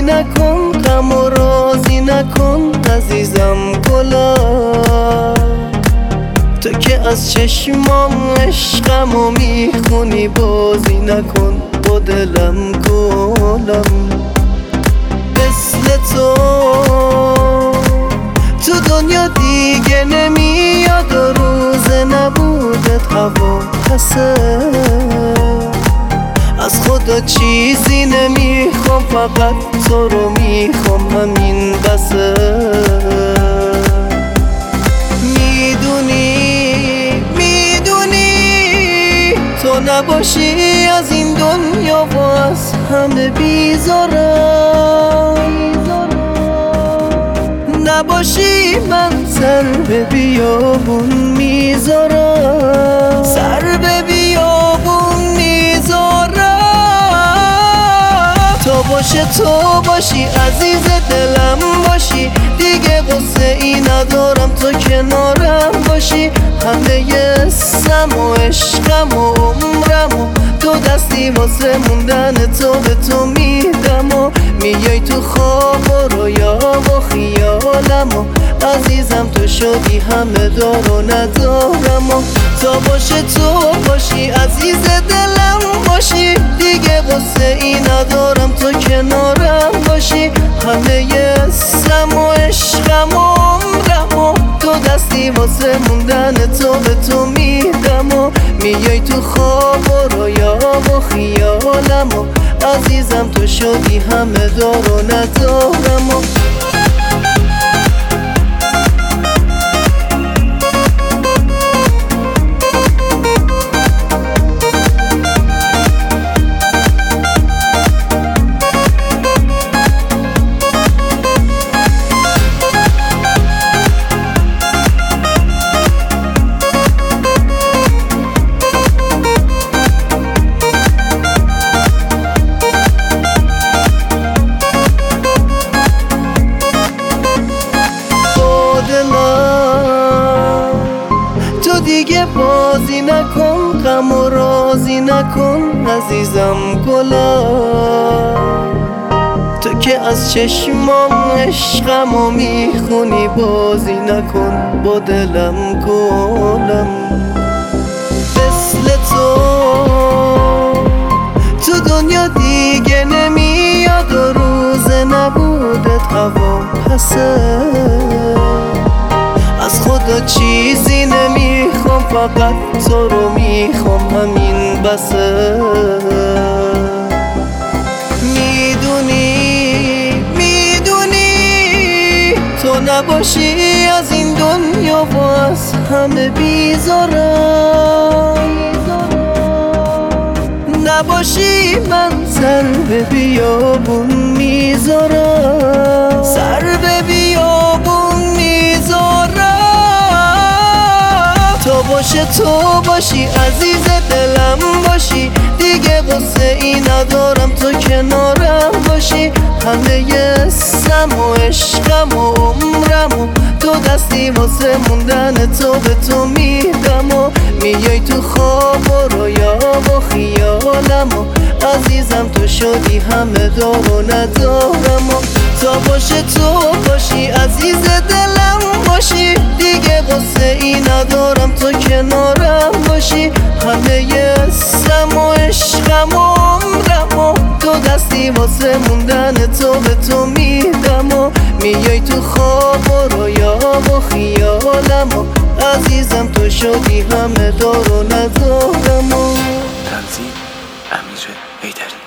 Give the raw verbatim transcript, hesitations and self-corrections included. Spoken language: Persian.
نکن، غم و رازی نکن عزیزم گلا. تو که از چشمام عشقمو میخونی بازی نکن با دلم گلم. مثل تو تو دنیا دیگه نمیاد و روز نبودت هوا پسه. از خدا چیزی نمیخوام فقط تو رو میخوام همین بسه. میدونی میدونی تو نباشی از این دنیا و از همه بیزارم. نباشی من سر به بیابون میذارم، سر به بیابون میذارم. تو باشه تو باشی عزیز دلم باشی، دیگه غصه ای ندارم تو کنارم باشی. همه سم و عشقم و عمرم و تو دستی واسه موندن تو به تو میدم و میای تو خواب و رویا و خیالم و عزیزم تو شدی همه دار و ندارم و تا باشه تو باشی عزیز دلم باشی، دیگه غصه ای ندارم تو کنارم باشی. همه سم و عشقم و عمرم و تو دستی واسه موندن تو به تو میدم و میای تو خواب و رویا و خیالم و عزیزم تو شدی همه دار و ندارم و دیگه بازی نکن، غم و رازی نکن عزیزم گلا. تو که از چشمام عشقمو میخونی بازی نکن با دلم گلم. مثل تو تو دنیا دیگه نمیاد و روز نبودت هوا پسه. از خدا چیزی نمیخوام فقط تو رو میخوام همین بسه. میدونی میدونی تو نباشی از این دنیا و از همه بیزارم. نباشی من سر به بیابون میذارم، سر به بیابون میذارم. تو باشه تو باشی عزیز دلم باشی، دیگه غصه ای ندارم تو کنارم باشی. همه سم و عشقم و عمرم و تو دستی واسه موندن تو به تو میدم و میای تو خواب و رویا و خیالم و عزیزم تو شدی همه دار و ندارم و تا باشه تو باشی عزیز دلم باشی، دیگه غصه ای ندارم تو کنارم باشی. همه سم و عشقم و عمرم و تو دستی واسه موندن تو به تو میدم و میای تو خواب و رویا و خیالم و عزیزم تو شدی همه دار و ندارم و تنظیم امیر حیدری.